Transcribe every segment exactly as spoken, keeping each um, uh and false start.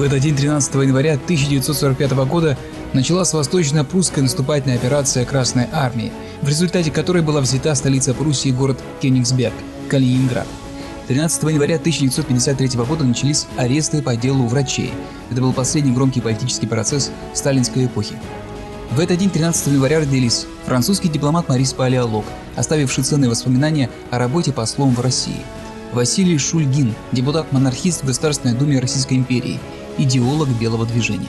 В этот день, тринадцатого января тысяча девятьсот сорок пятого года, началась восточно-прусская наступательная операция Красной Армии, в результате которой была взята столица Пруссии, город Кёнигсберг, Калининград. тринадцатого января тысяча девятьсот пятьдесят третьего года начались аресты по делу врачей. Это был последний громкий политический процесс сталинской эпохи. В этот день, тринадцатого января, родились французский дипломат Морис Палеолог, оставивший ценные воспоминания о работе послом в России; Василий Шульгин, депутат-монархист в Государственной Думе Российской империи, идеолог Белого движения.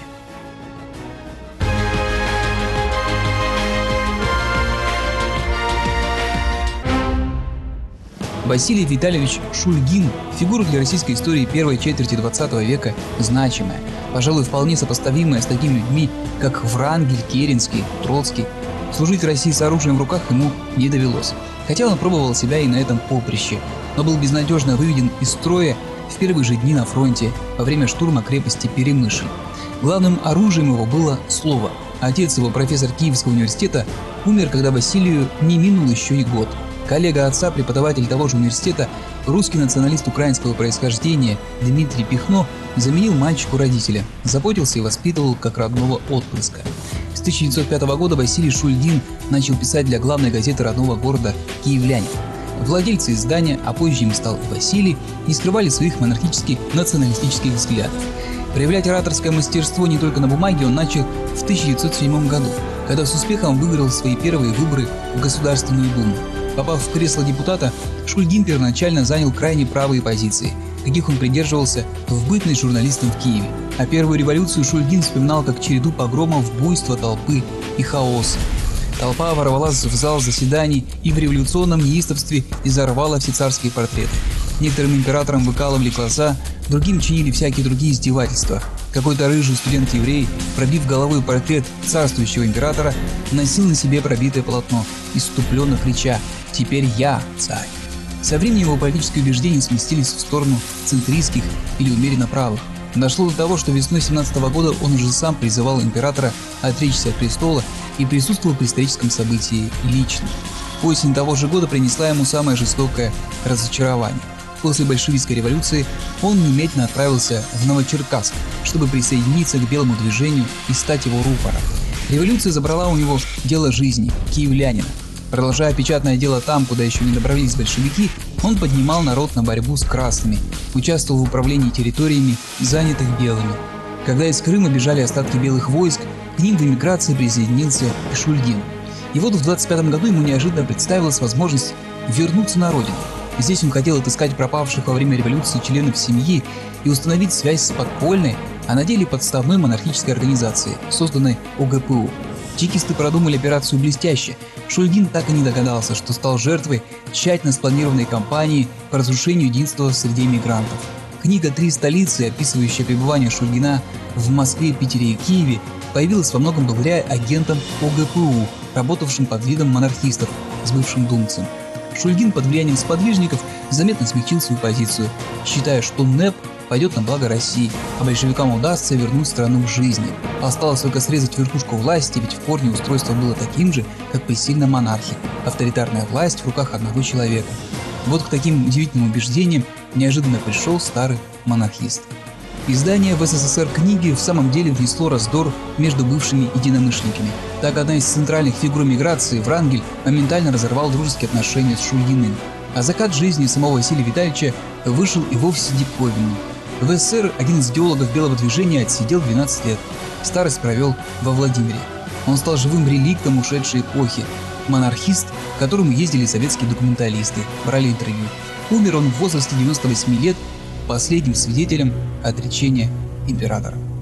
Василий Витальевич Шульгин – фигура для российской истории первой четверти двадцатого века значимая, пожалуй, вполне сопоставимая с такими людьми, как Врангель, Керенский, Троцкий. Служить в России с оружием в руках ему не довелось, хотя он пробовал себя и на этом поприще, но был безнадежно выведен из строя в первые же дни на фронте во время штурма крепости Перемышль. Главным оружием его было слово. Отец его, профессор Киевского университета, умер, когда Василию не минул еще и год. Коллега отца, преподаватель того же университета, русский националист украинского происхождения Дмитрий Пихно, заменил мальчику родителя, заботился и воспитывал как родного отпрыска. С тысяча девятьсот пятого года Василий Шульгин начал писать для главной газеты родного города «Киевлянин». Владельцы издания, а позже им стал и Василий, не скрывали своих монархических националистических взглядов. Проявлять ораторское мастерство не только на бумаге он начал в тысяча девятьсот седьмом году, когда с успехом выиграл свои первые выборы в Государственную Думу. Попав в кресло депутата, Шульгин первоначально занял крайне правые позиции, каких он придерживался в бытность журналистом в Киеве. А первую революцию Шульгин вспоминал как череду погромов, буйства толпы и хаоса. Толпа ворвалась в зал заседаний и в революционном неистовстве изорвала все царские портреты. Некоторым императорам выкалывали глаза, другим чинили всякие другие издевательства. Какой-то рыжий студент-еврей, пробив головой портрет царствующего императора, носил на себе пробитое полотно, исступленно крича: «Теперь я царь». Со временем его политические убеждения сместились в сторону центристских или умеренно правых. Дошло до того, что весной семнадцатого года он уже сам призывал императора отречься от престола и присутствовал при историческом событии лично. Осень того же года принесла ему самое жестокое разочарование. После большевистской революции он немедленно отправился в Новочеркасск, чтобы присоединиться к Белому движению и стать его рупором. Революция забрала у него дело жизни – Киевлянина. Продолжая печатное дело там, куда еще не добрались большевики, он поднимал народ на борьбу с красными, участвовал в управлении территориями, занятых белыми. Когда из Крыма бежали остатки белых войск, к ним в эмиграции присоединился и Шульгин. И вот в двадцать пятом году ему неожиданно представилась возможность вернуться на родину. Здесь он хотел отыскать пропавших во время революции членов семьи и установить связь с подпольной, а на деле подставной монархической организацией, созданной о гэ пэ у. Чекисты продумали операцию блестяще. Шульгин так и не догадался, что стал жертвой тщательно спланированной кампании по разрушению единства среди эмигрантов. Книга «Три столицы», описывающая пребывание Шульгина в Москве, Питере и Киеве, появилась во многом благодаря агентам о гэ пэ у, работавшим под видом монархистов с бывшим думцем. Шульгин под влиянием сподвижников заметно смягчил свою позицию, считая, что НЭП пойдет на благо России, а большевикам удастся вернуть страну к жизни. Осталось только срезать верхушку власти, ведь в корне устройство было таким же, как при сильной монархии – авторитарная власть в руках одного человека. Вот к таким удивительным убеждениям неожиданно пришел старый монархист. Издание в эс эс эс эр книги в самом деле внесло раздор между бывшими единомышленниками. Так, одна из центральных фигур эмиграции, Врангель, моментально разорвал дружеские отношения с Шульгиным. А закат жизни самого Василия Витальевича вышел и вовсе диковинный. В эс эс эс эр один из идеологов Белого движения отсидел двенадцать лет. Старость провел во Владимире. Он стал живым реликтом ушедшей эпохи. Монархист, к которому ездили советские документалисты, брали интервью. Умер он в возрасте девяноста восьми лет, последним свидетелем отречения императора.